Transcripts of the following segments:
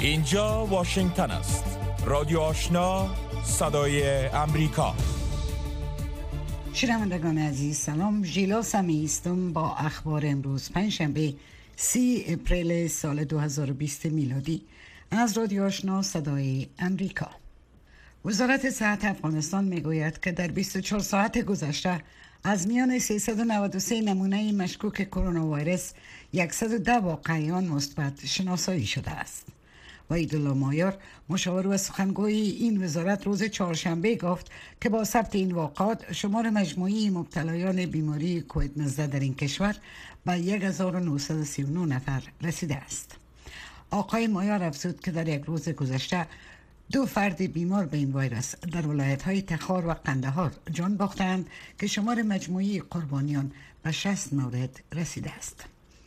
اینجا واشنگتن است. رادیو آشنا، صدای امریکا. شنوندگان عزیز سلام. ژیلا سمی هستم با اخبار امروز پنجشنبه 30 اپریل سال 2020 میلادی از رادیو آشنا صدای امریکا. وزارت صحت افغانستان میگوید که در 24 ساعت گذشته از میان 393 نمونه مشکوک کرونا ویروس 110 واقعیان مثبت شناسایی شده است. وحیدالله مایار مشاور و سخنگوی این وزارت روز چهارشنبه گفت که با ثبت این واقعات شمار مجموعی مبتلایان بیماری کووید 19 در این کشور به 1939 نفر رسیده است. آقای مایار افزود که در یک روز گذشته 2 فرد بیمار به این ویروس در ولایت‌های تخار و قندهار جان باختند که شمار مجموعی قربانیان به 60 مورد رسیده است.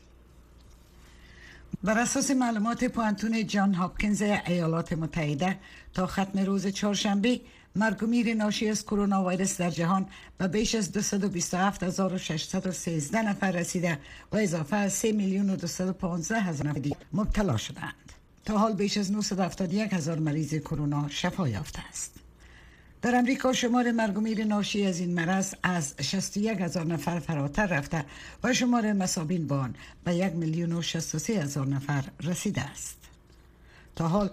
بر اساس معلومات پوانتون جان هاپکینز ایالات متحده تا ختم روز چهارشنبه مرگ و میر ناشی از کرونا ویروس در جهان به بیش از 227613 نفر رسیده و اضافه از 3,215,000 نفر مبتلا شدند. تا حال بیش از 971,000 مریض کرونا شفا یافته است. در امریکا شمار مرگ و میر ناشی از این مرض از 61,000 نفر فراتر رفته و شمار مصابین با آن به 1,063,000 نفر رسیده است. تا حال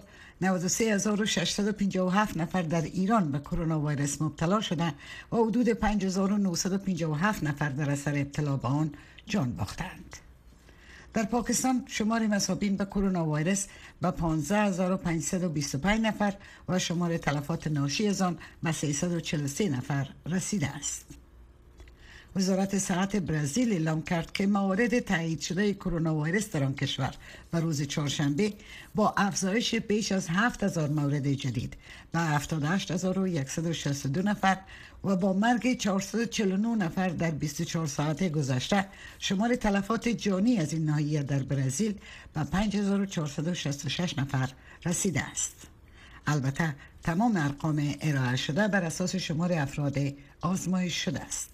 93,657 نفر در ایران به کرونا ویروس مبتلا شده و حدود 5,957 نفر در اثر ابتلا به آن جان باختند. در پاکستان شمار مصابین به کرونا ویروس به 15,525 نفر و شمار تلفات ناشی از آن به 343 نفر رسیده است. وزارت صحت برزیل اعلام کرد که موارد تایید شده کرونا ویروس در آن کشور به روز چهارشنبه با افزایش بیش از 7,000 مورد جدید به 78,162 نفر و با مرگ 449 نفر در 24 ساعت گذشته شمار تلفات جانی از این ناحیه در برزیل به 5,466 نفر رسیده است. البته تمام ارقام ارائه شده بر اساس شمار افراد آزمایش شده است.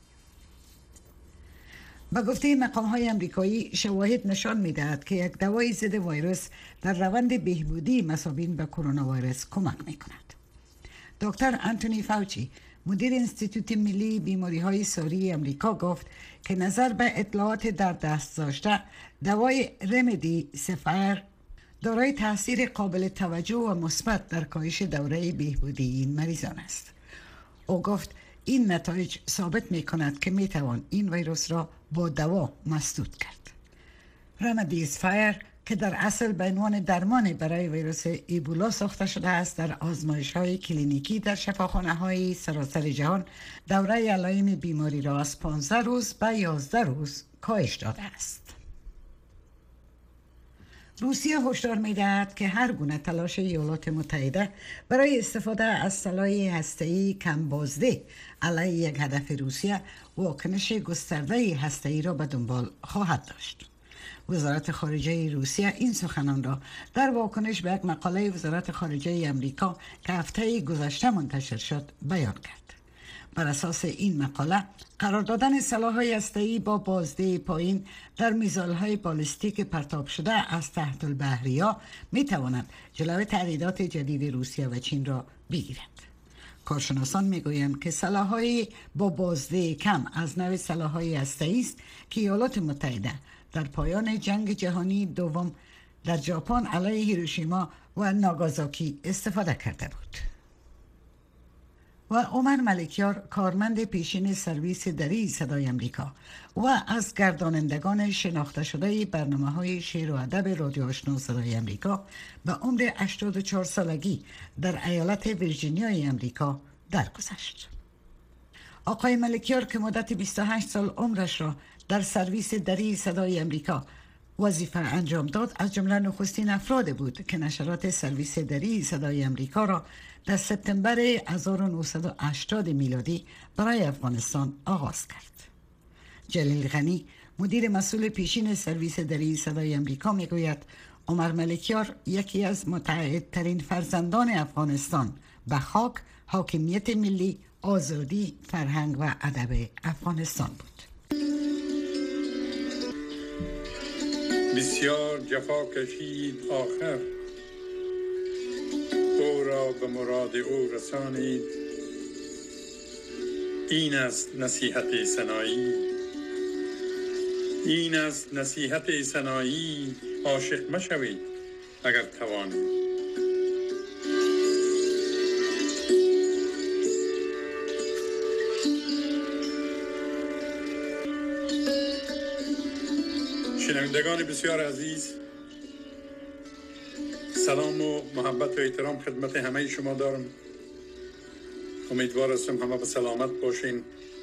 با گفته مقام‌های آمریکایی شواهد نشان می‌دهد که یک دوای ضد ویروس در روند بهبودی مصابین به کرونا ویروس کمک می‌کند. دکتر آنتونی فاوچی مدیر انستیتوت ملی بیماری‌های ساری آمریکا گفت که نظر به اطلاعات در دست داشته دوای رمدی سفر دارای تاثیر قابل توجه و مثبت در کاهش دوره بهبودی این مریضان است. او گفت این نتایج ثابت می کند که می توان این ویروس را با دوا مسدود کرد. رمدیسیویر که در اصل به عنوان درمان برای ویروس ایبولا ساخته شده است در آزمایش‌های کلینیکی در شفاخانه‌های سراسر جهان دوره علائم بیماری را از 15 روز به 11 روز کاهش داده است. روسیه هشدار می‌دهد که هر گونه تلاش ایالات متحده برای استفاده از سلاح هسته‌ای کم بازده علیه یک هدف روسیه واکنش گسترده هسته‌ای را به دنبال خواهد داشت. وزارت خارجه روسیه این سخنان را در واکنش به یک مقاله وزارت خارجه امریکا که هفته گذشته منتشر شد بیان کرد. بر اساس این مقاله قرار دادن سلاح‌های هسته‌ای با بازده پایین در میزایل‌های بالستیک پرتاب شده از تحت البحریا می‌تواند جلوی تهدیدات جدید روسیه و چین را بگیرد. کارشناسان می‌گویند که سلاح‌های با بازده کم از نوع سلاح‌های هسته‌ای است که ایالات متحده در پایان جنگ جهانی دوم در ژاپن علیه هیروشیما و ناگازاکی استفاده کرده بود. و عمر ملکیار کارمند پیشین سرویس دری صدای امریکا و از گردانندگان شناخته شده برنامه‌های شعر و ادب رادیو آشنا صدای امریکا به عمر 84 سالگی در ایالت ویرجینیای امریکا درگذشت. آقای ملکیار که مدت 28 سال عمرش را در سرویس دری صدای امریکا وظیفه انجام داد، از جمله نخستین افراد بود که نشرات سرویس دری صدای امریکا را در سپتامبر 1980 میلادی برای افغانستان آغاز کرد. جلیل غنی مدیر مسئول پیشین سرویس دری صدای امریکا میگوید عمر ملکیار یکی از متعهدترین فرزندان افغانستان به خاک، حاکمیت ملی، آزادی، فرهنگ و ادب افغانستان بود. بسیار جفا کشید آخر را به مراد او رسانید. این است نصیحت سنایی، این است نصیحت سنایی. عاشق مشوید اگر توانید. شنوندگان بسیار عزیز، سلام و محبت و احترام خدمت همه شما دارم. امیدوار هستم همه به سلامت باشین.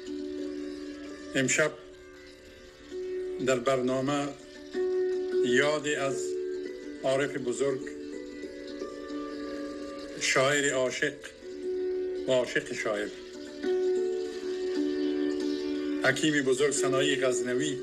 امشب در برنامه یادی از عارف بزرگ، شاعر عاشق و عاشق شاعر، حکیم بزرگ سنایی غزنوی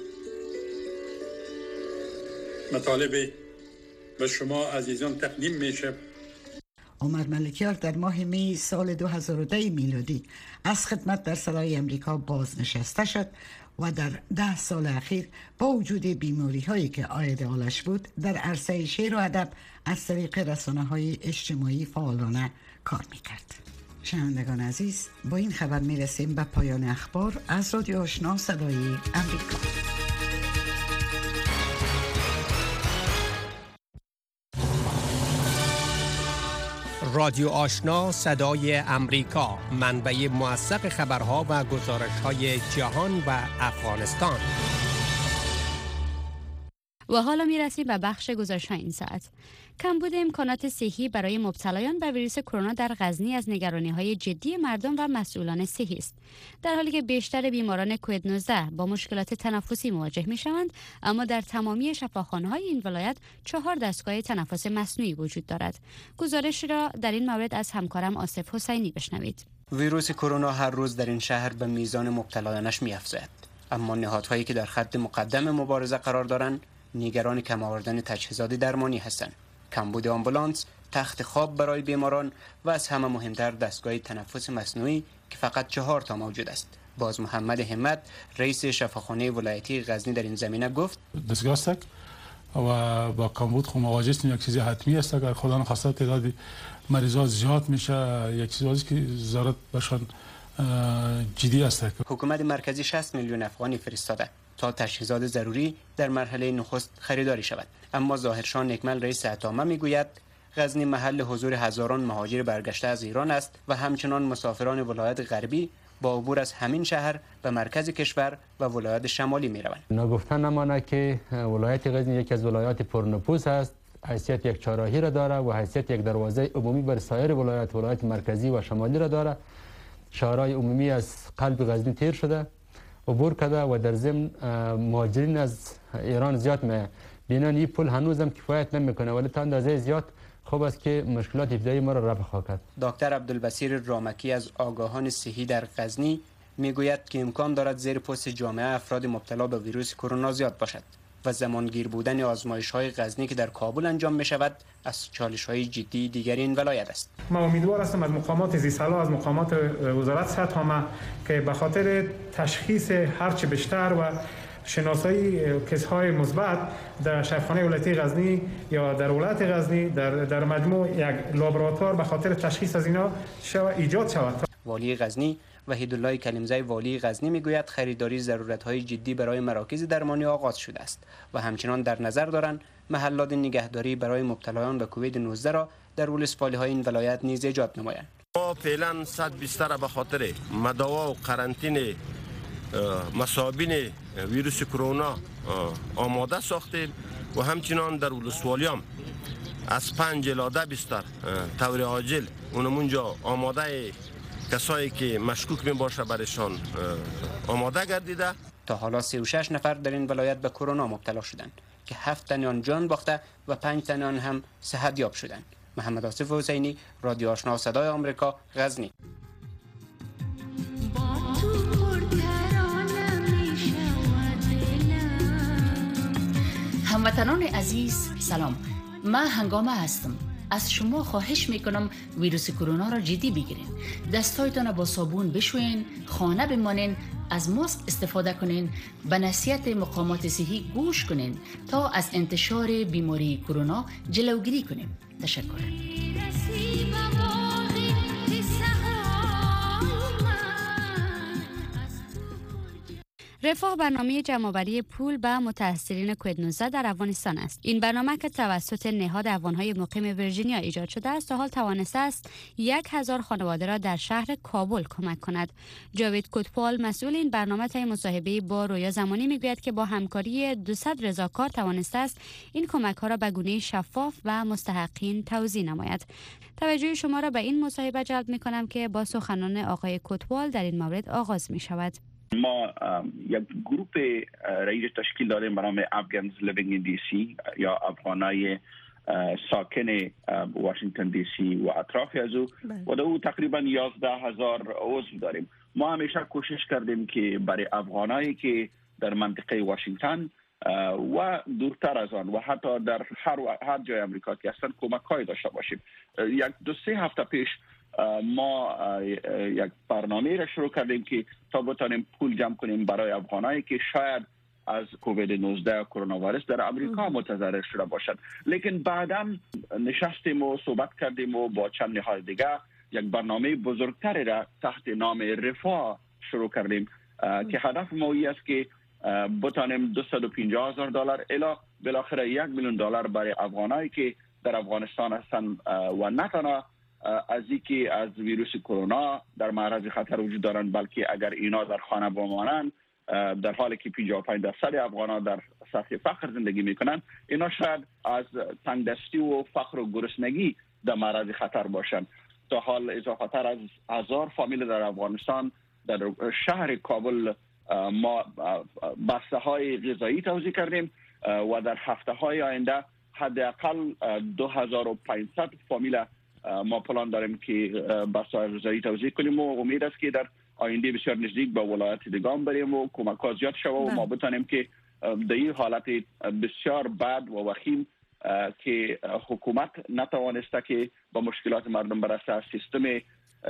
مطالب به شما عزیزان تقدیم میشه. عمر ملکیار در ماه می سال 2010 میلادی از خدمت در صدای امریکا بازنشسته شد و در 10 سال اخیر با وجود بیماری هایی که عاید آلش بود در عرصه شعر و ادب از طریق رسانه های اجتماعی فعالانه کار میکرد. شنوندگان عزیز، با این خبر میرسیم به پایان اخبار از رادیو آشنا صدای امریکا. رادیو آشنا صدای امریکا، منبع موثق خبرها و گزارش‌های جهان و افغانستان. و حالا میرسیم به بخش گزارش‌های این ساعت. کمبود امکانات صحی برای مبتلایان به ویروس کرونا در غزنی از نگرانی‌های جدی مردم و مسئولان صحی است. در حالی که بیشتر بیماران کووید 19 با مشکلات تنفسی مواجه می‌شوند، اما در تمامی شفاخانه‌های این ولایت 4 دستگاه تنفس مصنوعی وجود دارد. گزارش را در این مورد از همکارم آصف حسینی بشنوید. ویروس کرونا هر روز در این شهر به میزان مبتلایانش می‌افزاید، اما نهادهایی که در خط مقدم مبارزه قرار دارند نگران کم آوردن تجهیزات درمانی هستند. کمبود آمبولانس، تخت خواب برای بیماران و از همه مهمتر دستگاه تنفس مصنوعی که فقط 4 تا موجود است. باز محمد همت، رئیس شفاخانه ولایتی غزنی در این زمینه گفت: دستگاه است و با کمبود خو مواجه هستیم. یک چیز حتمی است. اگر خدا نخواسته تعداد مریضات زیاد میشه، یک چیزی که ضرورت بهشان جدی است. حکومت مرکزی 60 میلیون افغانی فرستاده تا تجهیزات ضروری در مرحله نخست خریداری شود. اما ظاهرشان نکمل، رئیس اتامه، میگوید غزنی محل حضور هزاران مهاجر برگشته از ایران است و همچنان مسافران ولایت غربی با عبور از همین شهر به مرکز کشور و ولایت شمالی میروند. نگفتن نمانه که ولایت غزنی یکی از ولایات پرنفوذ است، حیثیت یک چهارراهی را داره و حیثیت یک دروازه عمومی بر سایر ولایت مرکزی و شمالی را داره. شهرهای عمومی از قلب غزنی تیر شده، عبور کرده و در ضمن مهاجرین از ایران زیاد میبینن. این پل هنوزم کفایت نمیکنه، ولی تا اندازه زیاد خوب است که مشکلات ابتدایی ما را رفع خواهد کرد. دکتر عبدالبصیر رامکی از آگاهان صحی در غزنی میگوید که امکان دارد زیر پوست جامعه افراد مبتلا به ویروس کرونا زیاد باشد و زمانگیر بودن آزمایش‌های غزنی که در کابل انجام می‌شود از چالش‌های جدی دیگر این ولایت است. ما امیدوار هستم از مقامات زیرسالا، از مقامات وزارت صحت عامه که به خاطر تشخیص هرچه بیشتر و شناسایی کیس‌های مثبت در شفاخانه ولایتی غزنی یا در ولایت غزنی در مجموع یک لابراتوار به خاطر تشخیص از اینا ایجاد شود. والی غزنی وحیدالله کلیمزی والی غزنی میگوید خریداری ضرورت‌های جدی برای مراکز درمانی آغاز شده است و همچنان در نظر دارند محلات نگهداری برای مبتلایان به کووید 19 را در ولسوالی‌های این ولایت نیز ایجاد نمایند. ما فعلا 100 بستر به خاطر مداوا و قرنطینه مصابین ویروس کرونا آماده ساختیم و همچنان در ولسوالیام از 5 الی 10 بستر طور عاجل اونمونجا آماده کسایی که مشکوک می باشه برشان آماده گردیده. تا حالا 36 نفر در این ولایت به کرونا مبتلا شدند که 7 تن آن جان باخته و 5 تن آن هم صحت یاب شدند. محمد آصف حسینی، رادیو آشنا صدای آمریکا، غزنی. هموطنان عزیز سلام، من هنگامه هستم. از شما خواهش میکنم ویروس کرونا را جدی بگیرین. دستایتان با صابون بشوین، خانه بمانین از ماسک استفاده کنین، به نصیحت مقامات صحی گوش کنین تا از انتشار بیماری کرونا جلوگیری کنیم. تشکر. رفاه برنامه جمع‌آوری پول به متاثرین کووید 19 در افغانستان است. این برنامه که توسط نهاد افغان‌های مقیم ورجینیا ایجاد شده است، تا حال توانسته است 1000 خانواده را در شهر کابل کمک کند. جاوید کوتپال مسئول این برنامه طی مصاحبه‌ای با رویا زمانی میگوید که با همکاری 200 رضاکار توانسته است این کمک‌ها را به گونه‌ای شفاف و مستحقین توزیع نماید. توجه شما را به این مصاحبه جلب می‌کنم که با سخنان آقای کوتپال در این مورد آغاز می‌شود. ما یک گروپ رئیس تشکیل داریم به نام افغانز لیوینگ این دی سی یا افغانای ساکن واشنگتن دی سی و اطراف از او و در او تقریبا 11,000 عضو داریم. ما همیشه کوشش کردیم که برای افغانایی که در منطقه واشنگتن و دورتر از آن و حتی در هر جای امریکا که هستن کمک‌های داشته باشیم. یک 2-3 هفته پیش ما یک برنامه را شروع کردیم که تا بتانیم پول جمع کنیم برای افغانایی که شاید از کووید 19 کرونا ویروس در امریکا متضرر شده باشند. لیکن بعداً نشستیم و صحبت کردیم و با چند نهاد دیگه یک برنامه بزرگتری را تحت نام رفاه شروع کردیم که هدف ما است که بتانیم $250,000 الی بالاخره $1,000,000 برای افغانایی که در افغانستان هستن و نه تنها از اینکه از ویروس کرونا در معرض خطر وجود دارند، بلکه اگر اینا در خانه بمانند، در حالی که 55% افغانان در سطح فقر زندگی میکنند، اینا شاید از تنگدستی و فقر و گرسنگی در معرض خطر باشند. تا حال اضافه تر از 1000 فامیل در افغانستان در شهر کابل ما بسته های غذایی توزیع کردیم و در هفته های آینده حداقل 2500 فامیل ما پلان داریم که بسته های غذایی توزیع کنیم و امید است که در آینده بسیار نزدیک به ولایت دیگه بریم و کمک ها زیاد شود و ما بتانیم که در این حالت بسیار بد و وخیم که حکومت نتوانسته که با مشکلات مردم برسه، سیستم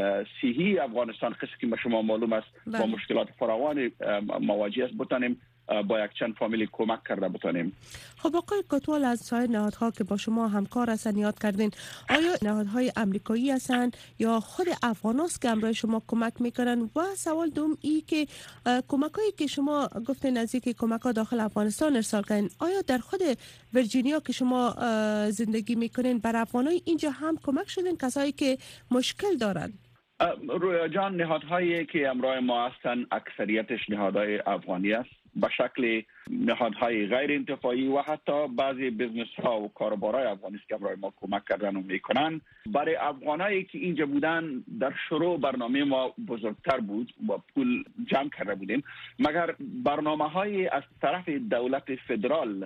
صحی افغانستان خصوصی که به شما معلوم است با مشکلات فراوان مواجه است، بتانیم با یک چند فامیل کمک کرده بتانیم. خب آقای کوتپال، از سایر نهادها که با شما همکار هستن یاد کردین، آیا نهادهای امریکایی هستن یا خود افغاناست که همراه شما کمک میکنن؟ و سوال دوم ای که کمکایی که شما گفتین از اینکه کمک‌ها داخل افغانستان ارسال کردین، آیا در خود ورجینیا که شما زندگی میکنین بر افغانای اینجا هم کمک شدین، کسایی که مشکل دارن؟ رویا جان، نهادهایی که همراه ما هستن اکثریتش نهادهای افغانی است، به شکل نهادهای غیر انتفاعی و حتی بعضی بیزنس ها و کاروبارهای افغانی است که همراه ما کمک کردن و میکنن. برای افغانایی که اینجا بودن در شروع برنامه ما بزرگتر بود و پول جمع کرده بودیم، مگر برنامه های از طرف دولت فدرال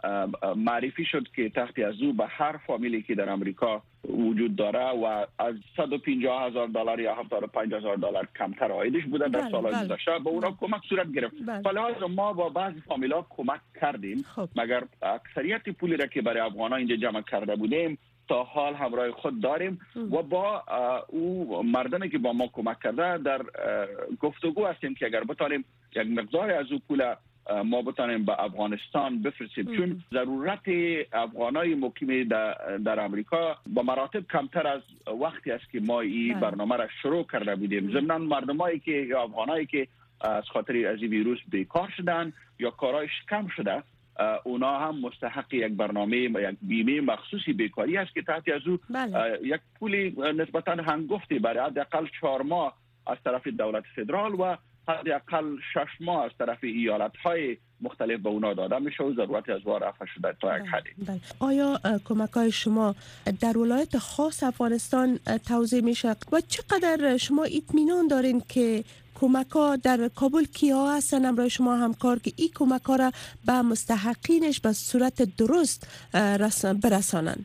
معرفی شد که تحت از او به هر فامیلی که در امریکا وجود داره و از $150,000 یا $75,000 کمتر عایدش بوده در سالهای گذشته به اونا کمک صورت گرفت. حالا ما با بعضی فامیلا کمک کردیم، مگر اکثریت پولی را که برای افغان‌ها اینجا جمع کرده بودیم تا حال همراه خود داریم و با او مردمی که با ما کمک کرده در گفتگو هستیم که اگر بتانیم یک مقدار از او پول ما بتانیم به افغانستان بفرستیم، چون ضرورت افغانای مقیم در امریکا با مراتب کمتر از وقتی است که ما این برنامه را شروع کرده بودیم. ضمن مردمایی که یا افغانایی که از خاطر از این ویروس بیکار شدن یا کارایش کم شده، اونا هم مستحق یک برنامه و یک بیمه مخصوصی بیکاری است که تحت از او یک پولی نسبتا هنگفتی برای حداقل 4 ماه از طرف دولت فدرال و حداقل 6 ماه از طرف ایالت‌های مختلف به اونا داده میشه و ضرورت از وار رفع شده تا یک حدی. آیا کمک‌های شما در ولایت خاص افغانستان توزیع میشه و چقدر شما اطمینان دارین که کمک‌ها در کابل کیا هستن همراه شما همکار که این کمک‌ها را به مستحقینش به صورت درست برسانن؟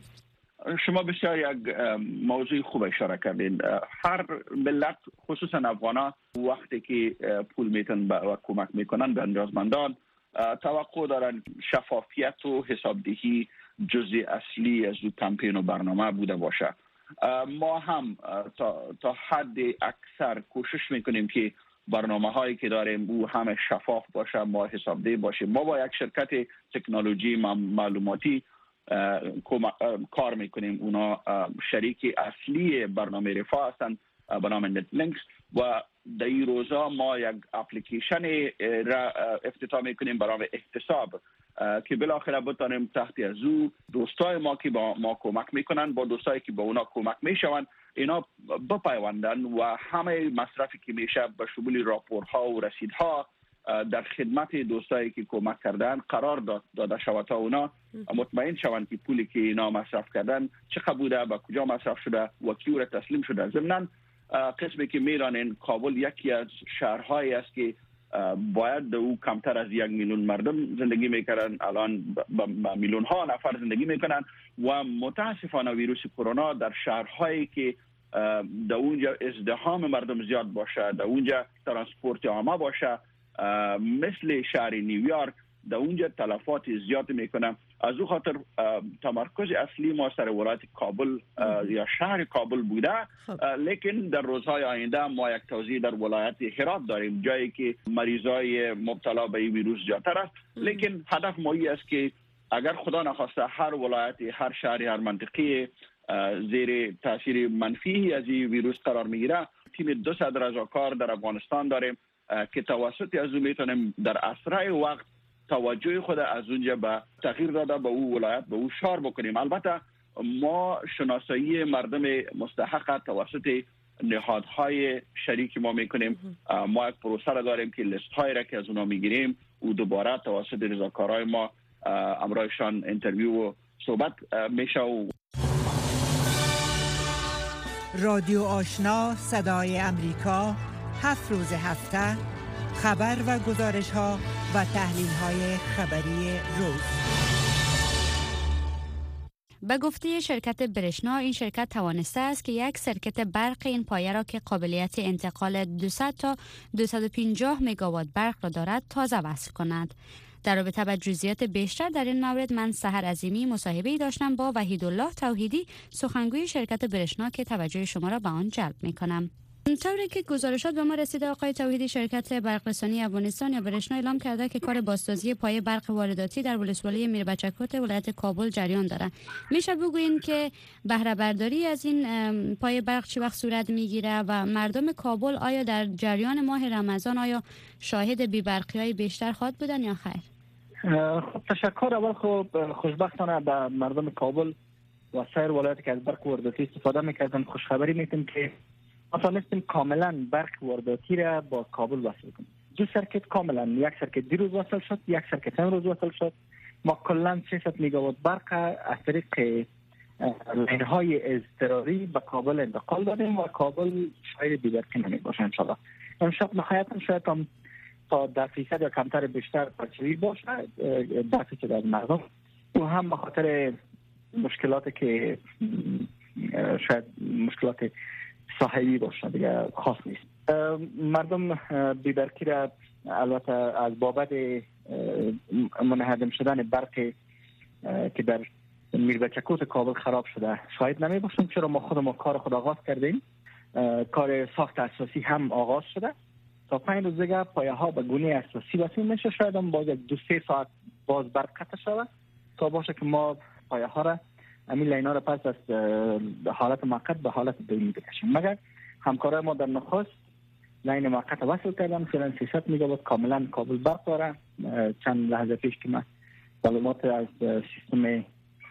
شما بسیار یک موضوع خوب اشاره کردین. هر ملت خصوصا افغانا وقتی که پول میتن و کمک میکنن به نیازمندان توقع دارن شفافیت و حسابدهی جزء اصلی از کمپین و برنامه بوده باشه. ما هم تا حد اکثر کوشش میکنیم که برنامه هایی که داریم او همه شفاف باشه، ما حسابدهی باشیم. ما با یک شرکت تکنولوژی معلوماتی کار میکنیم. اونا شریک اصلی برنامه رفاه هستند به نام نت لینکس و در این روزا ما یک اپلیکیشن را افتتاح میکنیم برای احتساب که بالاخره بتانیم تحت از او دوستای ما که با ما کمک میکنن با دوستایی که با اونا کمک میشون اینا بپیوندن و همه مصرفی که میشه به شمول راپورها و رسیدها در خدمت دوستایی که کمک کردن قرار داده شود تا اونا مطمئن شوند که پولی که اینا مصرف کردن چقدر بوده، با کجا مصرف شده و کی را تسلیم شده. ضمناً قسمی که میرانین کابل یکی از شهرهایی است که باید در او کمتر از 1 میلیون مردم زندگی میکنن، الان با میلیون ها نفر زندگی میکنن و متاسفانه ویروس کرونا در شهرهایی که در اونجا ازدحام مردم زیاد باشه، در اونجا ترانسپورت عامه باشه مثل شهر نیویورک، در اونجا تلفات زیاد میکنه. از او خاطر تمرکز اصلی ما سر ولایت کابل یا شهر کابل بوده، لیکن در روزهای آینده ما یک توزیع در ولایت هرات داریم، جایی که مریضای مبتلا به این ویروس زیادتر است. لیکن هدف ما این است که اگر خدا نخواسته هر ولایت، هر شهر، هر منطقه زیر تاثیر منفی از این ویروس قرار میگیره، تیم 200 رضاکار در افغانستان داریم که توسط از اون میتونیم در اسرع وقت توجه خود از اونجا به تغییر داده به او ولایت، به او شهر بکنیم. البته ما شناسایی مردم مستحق توسط نهادهای شریک ما میکنیم. ما یک پروسه را داریم که لیست هایی را که از اونا میگیریم و دوباره توسط رضاکارای ما امرایشان اینترویو و صحبت میشه. رادیو آشنا صدای امریکا 7 روز هفته خبر و گزارش ها و تحلیل های خبری روز. به گفته شرکت برشنا، این شرکت توانسته است که یک سرکت برق این پایه را که قابلیت انتقال 200 تا 250 مگاوات برق را دارد تازه وصل کند. در رابطه با جزئیات بیشتر در این مورد من سحر عظیمی مصاحبه‌ای داشتم با وحیدالله توحیدی، سخنگوی شرکت برشنا که توجه شما را به آن جلب می‌کنم. طوری که گزارشات به ما رسیده، آقای توحیدی، شرکت برقرسانی افغانستان یا برشنا اعلام کرده که کار بازسازی پایه برق وارداتی در ولسوالی میربچکوت ولایت کابل جریان دارد. میشه بگویین که بهره برداری از این پایه برق چه وقت صورت میگیره و مردم کابل آیا در جریان ماه رمضان آیا شاهد بی‌برقی‌های بیشتر خواهد بودن یا خیر؟ خب تشکر. اول خب خوشبختانه به مردم کابل و سایر ولایت که از برق وارداتی استفاده میکردن خوشخبری میتونم که ما تونستیم کاملا برق وارداتی را با کابل وصل کنیم. 2 سرکت کاملا، یک سرکت دیروز وصل شد، یک سرکت امروز وصل شد. ما کلا 300 مگاوات برق از طریق لین‌های اضطراری به کابل انتقال دادیم و کابل شاید بی‌برقی نمیباشه. انشاءالله نهایتا شاید هم تا 10% یا کمتر بیشتر پرچوی باشه 10% از مردم و هم به خاطر مشکلاتی که شاید مشکلات صاحبی باشه دیگه خاص نیست. مردم بی‌برقی را البته از بابت منهدم شدن برق که در میربچکوت کابل خراب شده شاید نمی باشیم، چرا ما خودمون کار خود آغاز کردیم. کار ساخت اساسی هم آغاز شده. تا 5 روز دیگه پایه ها به گونه اساسی وصل میشه. شاید هم باز 2-3 ساعت باز برق قطع شود تا باشه که ما پایه ها را همین لینا را پس از حالت موقت به حالت دائمی بکشیم. مگر همکارای ما در نخست لین موقت وصل کردن، فعلا 300 مگاوات کاملا کابل برق داره. چند لحظه پیش که من معلومات از سیستم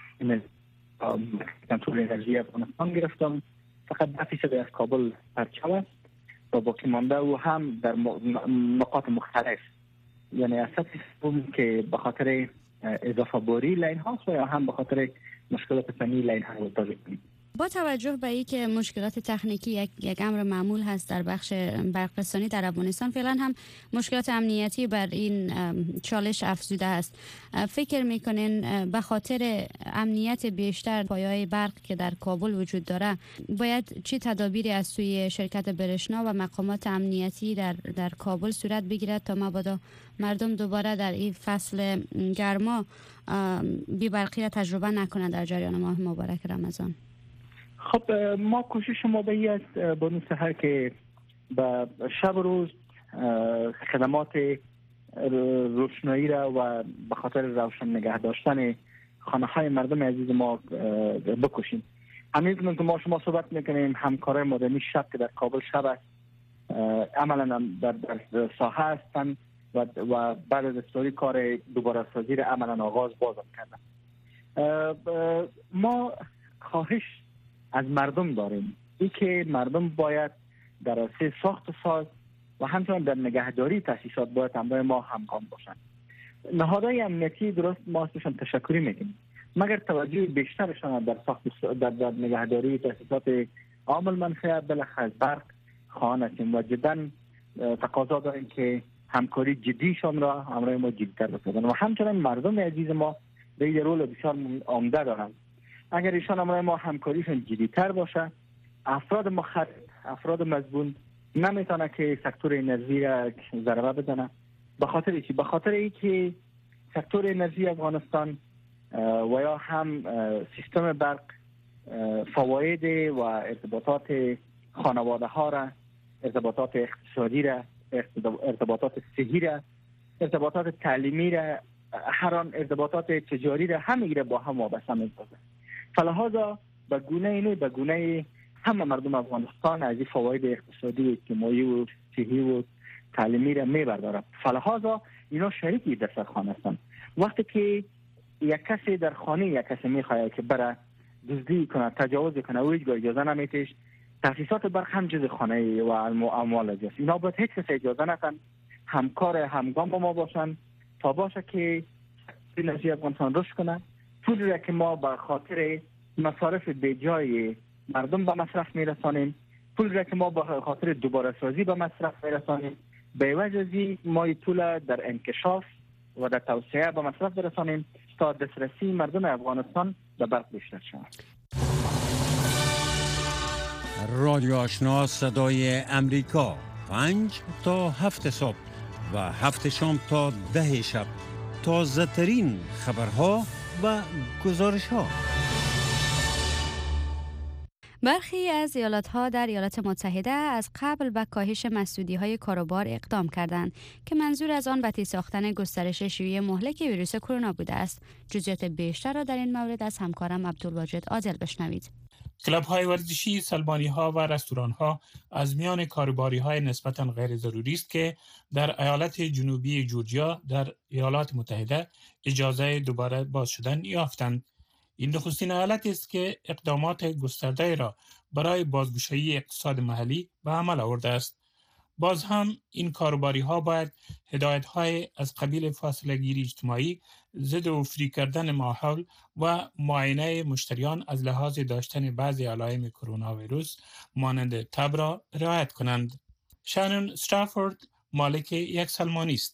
کنترل انرژی افغانستان گرفتم، فقط 10% از کابل پرچاو است و باقی مانده و هم در نقاط مختلف، یعنی اساس که به خاطر اضافه باری لین هاست و یا هم به خاطر مشکلات فنی لین ها رو با توجه به اینکه مشکلات تکنیکی یک امر معمول هست در بخش برقرسانی در افغانستان، فعلا هم مشکلات امنیتی بر این چالش افزوده است. فکر میکنین به خاطر امنیت بیشتر پایه‌های برق که در کابل وجود داره باید چه تدابیری از سوی شرکت برشنا و مقامات امنیتی در کابل صورت بگیرد تا مبادا مردم دوباره در این فصل گرما بی‌برقی را تجربه نکنند در جریان ماه مبارک رمضان؟ خب ما کوشش ما به این است بانو سحر که به شب روز خدمات روشنایی را و به خاطر روشن نگه داشتن خانه های مردم عزیز ما بکشیم. همین که ما شما صحبت میکنیم همکارای مدنی شب که در کابل شب است عملا در ساحه هستند و بعد از استوری کار دوباره سازی را عملا آغاز بازم کردن. ما خواهش از مردم داریم ای که مردم باید در راسته ساخت و ساز و همچنین در نگهداری تاسیسات باید همراه ما همگام باشند. نهادهای امنیتی درست ما ازشان تشکری میگیم مگر توجه بیشترشان در ساخت در نگهداری تاسیسات عامل منفعه بالاخره برق خواهان هستیم و جدا تقاضا داریم که همکاری جدیشان را همراه ما جدی‌تر بسازند و همچنین مردم عزیز ما در این رول بسیار عمده دارند. اگر ایشان همراه ما همکاریشان جدی‌تر باشه افراد مخرب افراد مزبون نمیتونه که سکتور انرژی را ضربه بزنه. به خاطر چی؟ به خاطر اینکه سکتور انرژی افغانستان و یا هم سیستم برق فواید و ارتباطات خانواده ها را، ارتباطات اقتصادی را، ارتباطات صحی را، ارتباطات تعلیمی را، هر آن ارتباطات تجاری را همه را با هم وابسته می‌سازد. فلهذا به گونه همه مردم افغانستان از این فواید اقتصادی و اجتماعی و صحی و تعلیمی را میبردارد. فلهذا اینا شریکی در سرخان هستند. وقتی که یک کسی در خانه یک کسی میخواهد که بره دزدی کنه، تجاوز کنه و هیچ اجازه نمیتش، تاسیسات برق هم جز خانه و اموال است. اینا باید هیچ کسی اجازه نتن همگام با ما باشن تا باشه که انرژی افغانستان رشد کنه. پولی را که ما به خاطر مصارف بیجای مردم به مصرف میرسانیم، پول را که ما به خاطر دوباره سازی به مصرف میرسانیم، به عوض از ما پول در انکشاف و در توسعه به مصرف برسانیم تا دسترسی مردم افغانستان به برق بیشتر شود. رادیو آشنا صدای امریکا 5 تا 7 صبح و 7 شام تا 10 شب، تازه ترین خبرها و گزارش ها. برخی از ایالت‌ها در ایالات متحده از قبل به کاهش مسدودی‌های کاروبار اقدام کردند که منظور از آن وطی ساختن گسترش شیوع مهلک ویروس کرونا بوده است. جزئیات بیشتر را در این مورد از همکارم عبدالواجد عادل بشنوید. کلاب‌های ورزشی، سلمانی‌ها و رستوران‌ها از میان کاروباری‌های نسبتاً غیر ضروری است که در ایالت جنوبی جورجیا در ایالات متحده اجازه دوباره باز شدن یافتند. این نخستین ایالت است که اقدامات گسترده را برای بازگشایی اقتصاد محلی به عمل آورده است. باز هم این کاروباری‌ها باید هدایت‌های از قبیل فاصله گیری اجتماعی، ضد عفونی کردن ماحول و معاینه مشتریان از لحاظ داشتن بعضی علائم کرونا ویروس مانند تب را رعایت کنند. شانون استرافورد مالک یک سلمانی است.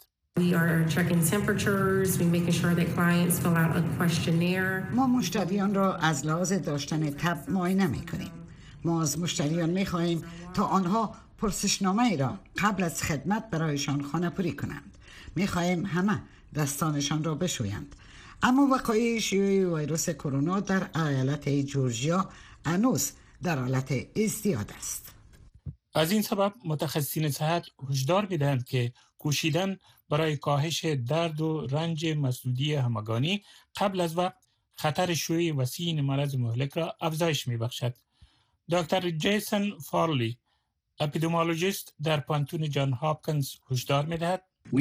ما مشتریان را از لحاظ داشتن تب معاینه می‌کنیم. ما از مشتریان می‌خواهیم تا آنها پرسشنامه ای را قبل از خدمت برایشان خانه‌پوری کنند. می‌خواهیم همه دستانشان را بشویند. اما وقایع شیوع ویروس کرونا در ایالت جورجیا هنوز در حالت ازدیاد است. از این سبب متخصصین صحت هشدار می‌دهند که کوشیدن برای کاهش درد و رنج مسدودی همگانی قبل از وقت خطر شیوع وسیع این مرض مهلک را افزایش می‌بخشد. دکتر جیسون فارلی، اپیدمیولوژیست در پانتون جان هاپکینز هشدار می‌دهد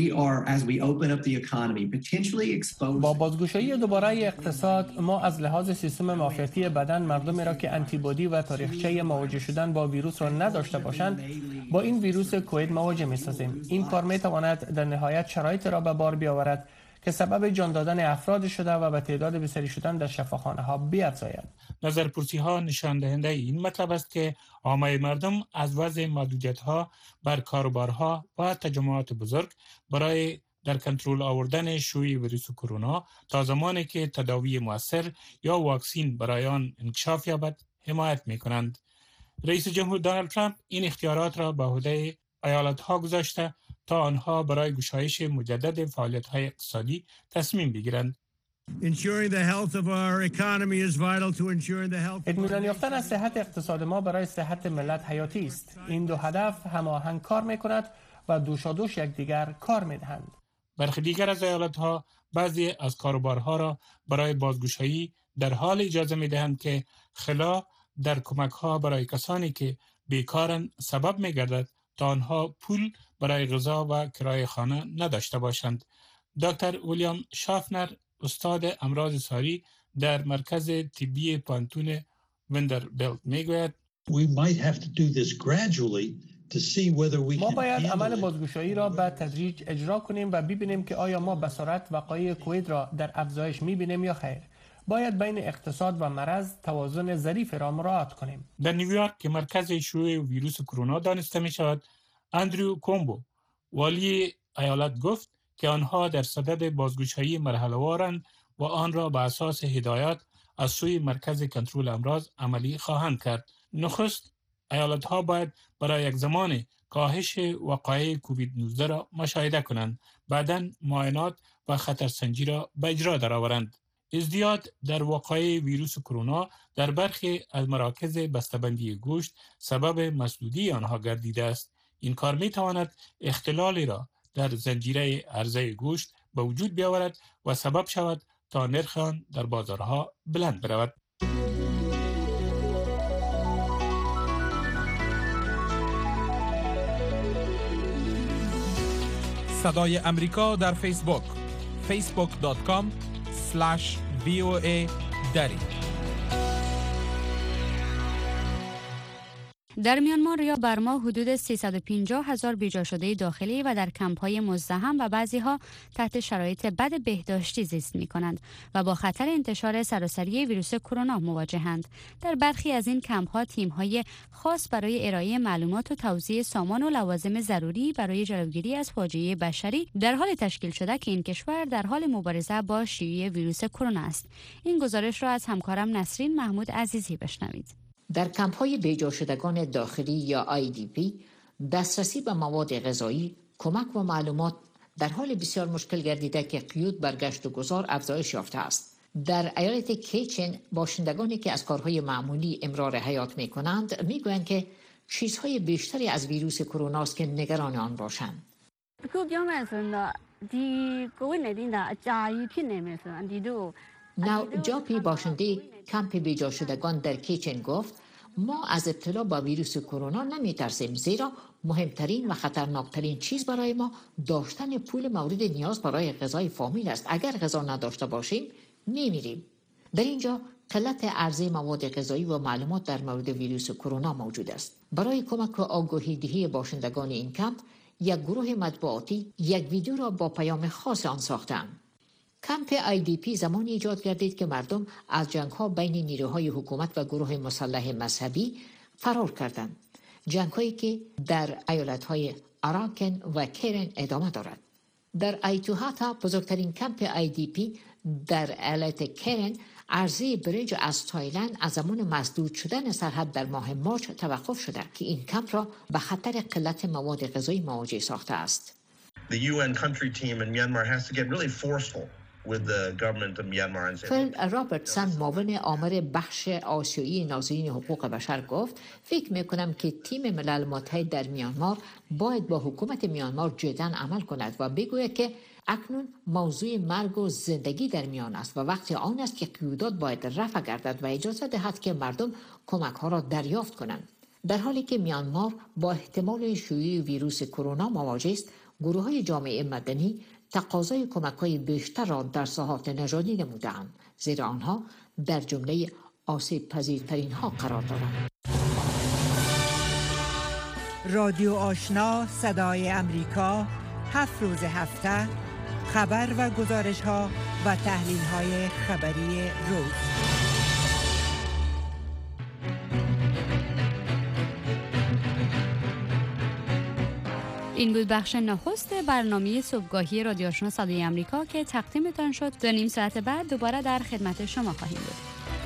با بازگشایی دوباره اقتصاد ما از لحاظ سیستم معافیتی بدن مردمی را که آنتیبادی و تاریخچه مواجه شدن با ویروس را نداشته باشند با این ویروس کووید مواجه می‌سازیم. این کار می‌تواند در نهایت شرایطی را به بار بیاورد که سبب جان دادن افراد شده و به تعداد بسیاری شدن در شفاخانه‌ها بیفزاید. نظرپرسی‌ها نشان دهنده این مطلب است که عامه مردم از وضع محدودیت‌ها بر کاروبارها و تجمعات بزرگ برای در کنترل آوردن شیوع ویروس کرونا تا زمانی که تداوی مؤثر یا واکسین برای آن انکشاف یابد حمایت می‌کنند. رئیس جمهور دونالد ترامپ این اختیارات را به عهده ایالت‌ها گذاشته تا آنها برای گشایش مجدد فعالیت‌های اقتصادی تصمیم بگیرند. اطمینان یافتن از صحت اقتصاد ما برای صحت ملت حیاتی است. این دو هدف هماهنگ کار می‌کند و دوشادوش یکدیگر کار می‌دهند. برخی دیگر از ایالت‌ها بعضی از کاروبارها را برای بازگشایی در حال اجازه می‌دهند که خلا در کمک‌ها برای کسانی که بیکارند سبب می‌گردد تا آنها پول برای غذا و کرایه خانه نداشته باشند. دکتر ویلیام شافنر، استاد امراض ساری در مرکز طبی پانتون وندربیلت میگوید ما باید عمل بازگشایی را به تدریج اجرا کنیم و ببینیم که آیا ما به سرعت وقایع کووید را در افزایش می‌بینیم یا خیر. باید بین اقتصاد و مرض توازن ظریف را مراعات کنیم. در نیویورک که مرکز شیوع ویروس کرونا دانسته می شود، اندریو کومبو والی ایالت گفت که آنها در صدد بازگشایی مرحله وارند و آن را به اساس هدایات از سوی مرکز کنترل امراض عملی خواهند کرد. نخست ایالت‌ها باید برای یک زمان کاهش وقایع کووید 19 را مشاهده کنند، بعداً معاینات و خطرسنجی را به اجرا درآورند. ازدیاد در وقایع ویروس کرونا در برخی از مراکز بسته‌بندی گوشت سبب مسدودی آنها گردیده است. این کار می تواند اختلالی را در زنجیره عرضه گوشت به وجود بیاورد و سبب شود تا نرخ آن در بازارها بلند برود. صدای امریکا در فیسبوک facebook.com/VOA دری. در میانمار یا برما حدود 350,000 بیجا شده داخلی و در کمپ‌های مزدحم و بعضی‌ها تحت شرایط بد بهداشتی زیست می‌کنند و با خطر انتشار سراسری ویروس کرونا مواجهند. در برخی از این کمپ‌ها تیم‌های خاص برای ارائه معلومات و توزیع سامان و لوازم ضروری برای جلوگیری از فاجعه بشری در حال تشکیل شده که این کشور در حال مبارزه با شیوع ویروس کرونا است. این گزارش را از همکارم نسرین محمود عزیزی بشنوید. در کمپ‌های بیجا شدگان داخلی یا IDP دسترسی به مواد غذایی، کمک و معلومات در حال بسیار مشکل گردیده که قیود بر گشت و گذار افزایش یافته است. در ایالت کیچن باشندگانی که از کارهای معمولی امرار حیات می‌کنند می‌گویند که چیزهای بیشتری از ویروس کرونا است که نگران آن باشند. نو جاپی باشنده کمپ بیجا شدگان در کیچن گفت ما از ابتلا با ویروس کرونا نمی ترسیم، زیرا مهمترین و خطرناکترین چیز برای ما داشتن پول مورد نیاز برای غذای فامیل است. اگر غذا نداشته باشیم می میریم. در اینجا قلت عرضه مواد غذایی و معلومات در مورد ویروس کرونا موجود است. برای کمک و آگاهی دهی باشندگان این کمپ یک گروه مطبوعاتی یک ویدیو را با پیام خاص آن ساختند. کمپ IDP زمانی ایجاد گردید که مردم از جنگ‌ها بین نیروهای حکومت و گروه مسلح مذهبی فرار کردند. جنگ‌هایی که در ایالت‌های اراکن و کرن ادامه دارد. در ایتوهاتا بزرگترین کمپ IDP در ایالت کرن عرضه برنج از تایلند از زمان مسدود شدن سرحد در ماه مارچ توقف شده که این کمپ را به خطر قلت مواد غذایی مواجه ساخته است. The UN country team in Myanmar has to get really forceful with the government of Myanmar and say, فیل رابرتسن معاون آمر بخش آسیایی ناظرین حقوق بشر گفت فکر میکنم که تیم ملل متحد در میانمار باید با حکومت میانمار جداً عمل کند و بگوید که اکنون موضوع مرگ و زندگی در میان است و وقت آن است که قیودات باید رفع گردد و اجازه دهد که مردم کمک ها را دریافت کنند. در حالی که میانمار با احتمال شیوع ویروس کرونا مواجه است، گروه های جامعه مدنی تقاضای کمک‌های بیشتر را در ساحات نژادی نموده‌اند، زیرا آنها در جمله آسیب پذیرترین ها قرار دارند. رادیو آشنا صدای امریکا 7 روز هفته خبر و گزارش ها و تحلیل های خبری روز. این بود بخش نخست برنامه صبحگاهی رادیو آشنا صدای امریکا که تقدیمتان شد. 2.5 ساعت بعد دوباره در خدمت شما خواهیم بود.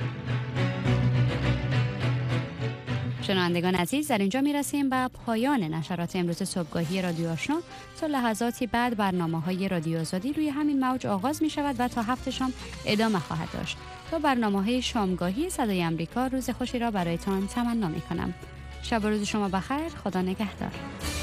شنوندگان عزیز، در اینجا میرسیم به پایان نشرات امروز صبحگاهی رادیو آشنا. تا لحظاتی بعد برنامه‌های رادیو آزادی روی همین موج آغاز می شود و تا 7 شام ادامه خواهد داشت. تا برنامه‌های شامگاهی صدای امریکا، روز خوشی را برایتان تمنا می کنم. شب و روز شما بخیر. خدا نگهدار.